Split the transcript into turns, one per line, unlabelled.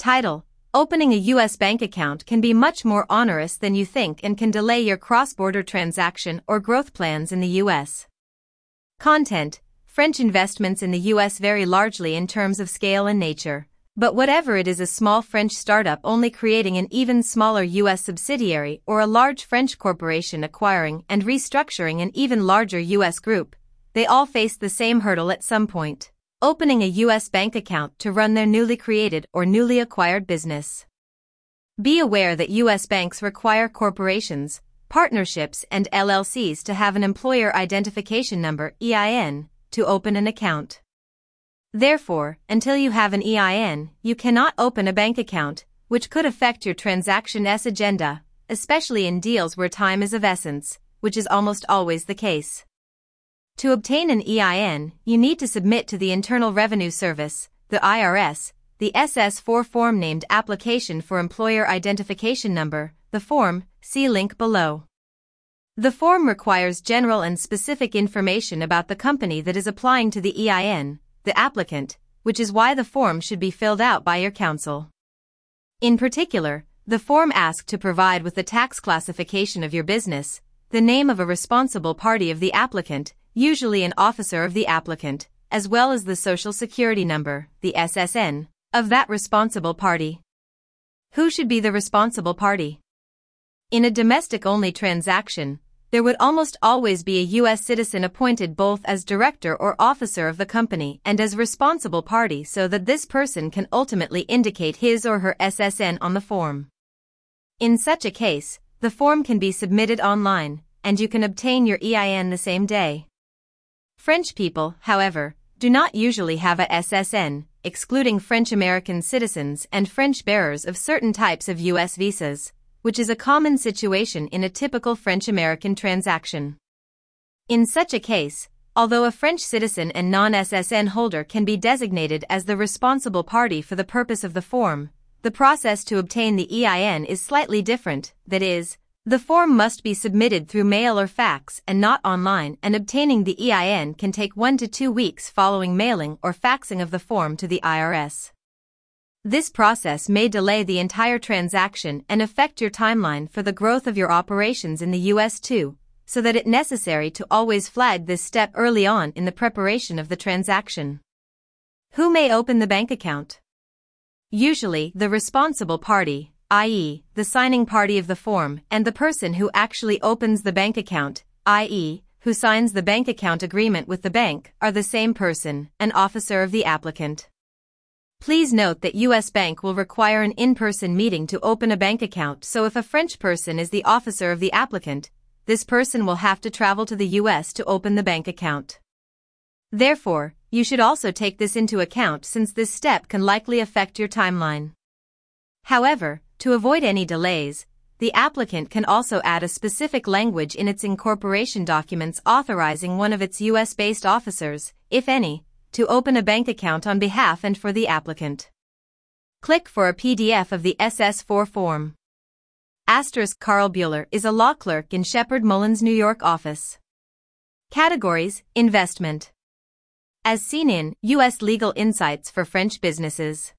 Title: Opening a U.S. bank account can be much more onerous than you think and can delay your cross-border transaction or growth plans in the U.S. Content: French investments in the U.S. vary largely in terms of scale and nature, but whatever it is, a small French startup only creating an even smaller U.S. subsidiary or a large French corporation acquiring and restructuring an even larger U.S. group, they all face the same hurdle at some point: opening a U.S. bank account to run their newly created or newly acquired business. Be aware that U.S. banks require corporations, partnerships, and LLCs to have an Employer Identification Number (EIN) to open an account. Therefore, until you have an EIN, you cannot open a bank account, which could affect your transaction's agenda, especially in deals where time is of essence, which is almost always the case. To obtain an EIN, you need to submit to the Internal Revenue Service, the IRS, the SS-4 form named Application for Employer Identification Number, the form, see link below. The form requires general and specific information about the company that is applying to the EIN, the applicant, which is why the form should be filled out by your counsel. In particular, the form asks to provide with the tax classification of your business, the name of a responsible party of the applicant, usually an officer of the applicant, as well as the Social Security number, the SSN, of that responsible party. Who should be the responsible party? In a domestic-only transaction, there would almost always be a U.S. citizen appointed both as director or officer of the company and as responsible party, so that this person can ultimately indicate his or her SSN on the form. In such a case, the form can be submitted online, and you can obtain your EIN the same day. French people, however, do not usually have a SSN, excluding French-American citizens and French bearers of certain types of U.S. visas, which is a common situation in a typical French-American transaction. In such a case, although a French citizen and non-SSN holder can be designated as the responsible party for the purpose of the form, the process to obtain the EIN is slightly different. That is, the form must be submitted through mail or fax and not online, and obtaining the EIN can take 1 to 2 weeks following mailing or faxing of the form to the IRS. This process may delay the entire transaction and affect your timeline for the growth of your operations in the U.S. too, so that it's necessary to always flag this step early on in the preparation of the transaction. Who may open the bank account? Usually, the responsible party, i.e., the signing party of the form, and the person who actually opens the bank account, i.e., who signs the bank account agreement with the bank, are the same person, an officer of the applicant. Please note that U.S. Bank will require an in-person meeting to open a bank account, so if a French person is the officer of the applicant, this person will have to travel to the U.S. to open the bank account. Therefore, you should also take this into account, since this step can likely affect your timeline. However, to avoid any delays, the applicant can also add a specific language in its incorporation documents authorizing one of its U.S.-based officers, if any, to open a bank account on behalf and for the applicant. Click for a PDF of the SS-4 form. Carl Bueller is a law clerk in Sheppard Mullins, New York office. Categories: Investment. As seen in U.S. Legal Insights for French Businesses.